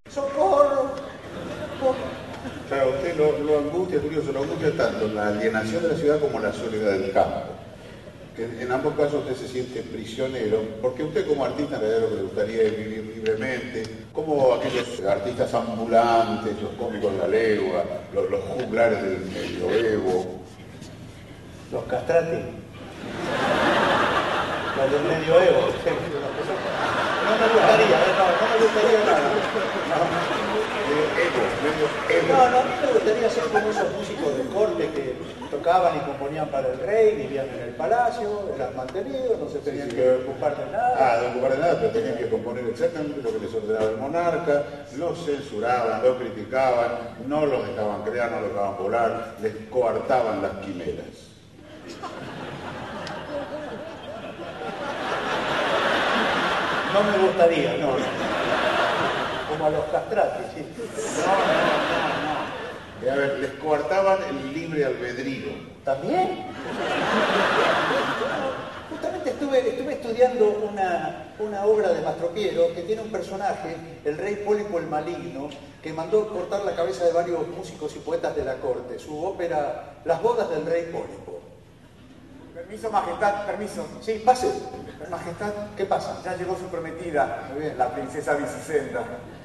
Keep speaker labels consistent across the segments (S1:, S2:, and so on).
S1: ¡Socorro!
S2: Claro, usted lo angustia, curioso, lo angustia tanto la alienación de la ciudad como la soledad del campo. Que en ambos casos usted se siente prisionero, porque usted como artista en realidad lo que le gustaría es vivir libremente, como aquellos artistas ambulantes, los cómicos de la legua, los juglares del medioevo.
S1: Los castrati. Los del medioevo. No me gustaría, no me gustaría nada. No, a mí me gustaría ser como esos músicos de corte que tocaban y componían para el rey, vivían en el palacio, eran mantenidos, no se tenían que ocupar de nada.
S2: No ocupar de nada, pero tenían que componer exactamente lo que les ordenaba el monarca, los censuraban, los criticaban, no los dejaban crear, no los dejaban volar, les coartaban las quimeras.
S1: No me gustaría, no. Como a los castrati, sí.
S2: No. A ver, les coartaban el libre albedrío.
S1: ¿También? Justamente estuve estudiando una obra de Mastropiero que tiene un personaje, el rey Pólipo el Maligno, que mandó cortar la cabeza de varios músicos y poetas de la corte. Su ópera, Las bodas del rey Pólipo.
S3: Permiso, majestad, permiso.
S1: Sí, pase.
S3: Majestad,
S1: ¿Qué pasa?
S3: ya llegó su prometida,
S1: Muy bien.
S3: la princesa Bicicenta.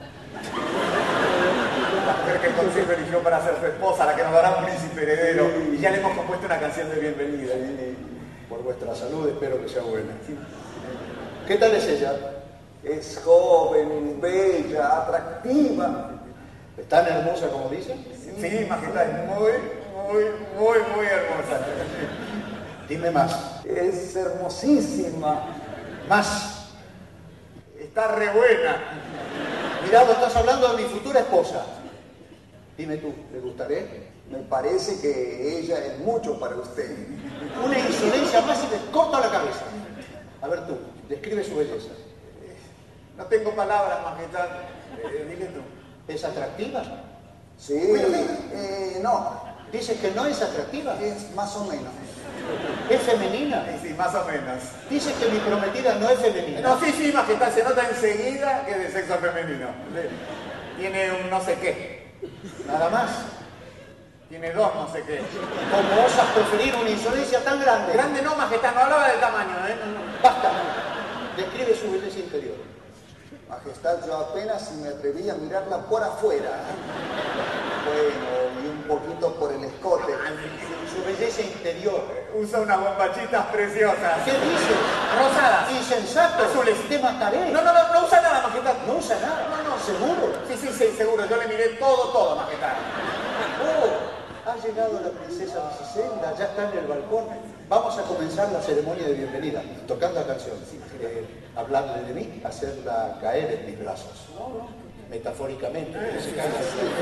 S3: La mujer que el consejo eligió para ser su esposa, la que nos dará un príncipe heredero. Y ya le hemos compuesto una canción de bienvenida.
S1: Por vuestra salud, espero que sea buena. ¿Qué tal es ella?
S3: Es joven, bella, atractiva.
S1: ¿Es tan hermosa como dicen?
S3: Sí, majestad, es muy hermosa.
S1: Dime más.
S3: Es hermosísima.
S1: Más.
S3: Está re buena.
S1: Mirá, estás hablando de mi futura esposa. Dime tú, ¿le gustaré?
S3: Me parece que ella es mucho para usted.
S1: Una insolencia más y te corta la cabeza. A ver tú, describe su belleza.
S3: No tengo palabras, majestad. Dile tú.
S1: ¿Es atractiva?
S3: Sí, no.
S1: ¿Dices que no es atractiva?
S3: Es más o menos.
S1: ¿Es femenina?
S3: Sí, más o menos.
S1: Dices que mi prometida no es femenina.
S3: No, sí, majestad, se nota enseguida que es de sexo femenino. Tiene un no sé qué.
S1: Nada más.
S3: Tiene dos no sé qué.
S1: ¿Cómo osas preferir una insolencia tan grande?
S3: Grande no, majestad, no hablaba del tamaño,
S1: Basta. Describe su belleza interior.
S3: Majestad, yo apenas si me atreví a mirarla por afuera. Bueno, y un poquito por el escote.
S1: Su belleza interior.
S3: Usa unas bombachitas preciosas.
S1: ¿Qué dices?
S3: Rosadas.
S1: Insensato.
S3: Azules.
S1: Te mataré.
S3: No usa nada, majestad.
S1: No usa nada.
S3: No.
S1: ¿Seguro?
S3: Sí, seguro. Yo le miré todo, majestad.
S1: Oh, ha llegado la princesa Bicicenda, ya está en el balcón. Vamos a comenzar la ceremonia de bienvenida, tocando la canción. Hablarle de mí, hacerla caer en mis brazos. No. Metafóricamente, que se caiga.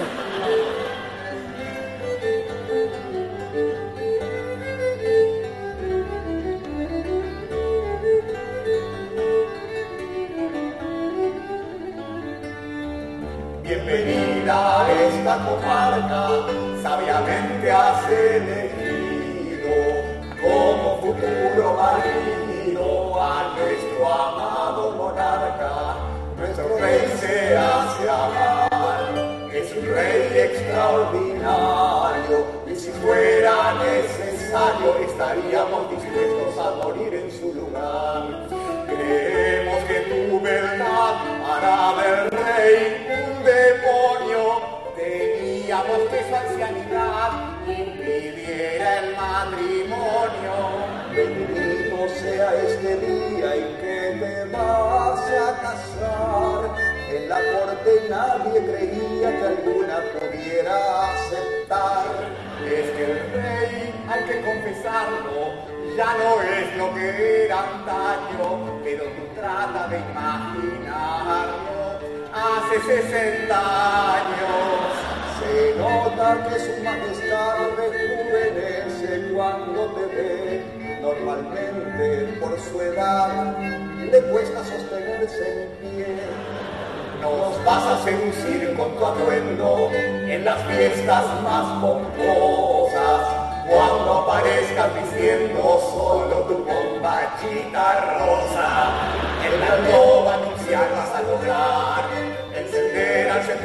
S3: Bienvenida a esta comarca, sabiamente has elegido como futuro marido a nuestro amado monarca. Nuestro rey se hace amar, es un rey extraordinario, y si fuera necesario estaríamos dispuestos a morir en su lugar. Creemos que tu verdad hará del rey un demonio. Temíamos que su ancianidad impidiera el matrimonio. Bendito sea este día en que te vas a casar. En la corte nadie creía que alguna pudiera aceptar. Es que el rey, hay que confesarlo, ya no es lo que era antaño, pero tú trata de imaginarlo. Hace 60 años se nota que su majestad rejuvenece cuando te ve. Normalmente por su edad le cuesta sostenerse en pie. Nos vas a seducir con tu atuendo en las fiestas más pomposas. Cuando aparezcas vistiendo solo tu bombachita rosa, en la alcoba anunciar vas a lograr encender al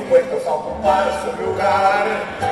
S3: dispuestos a ocupar su lugar.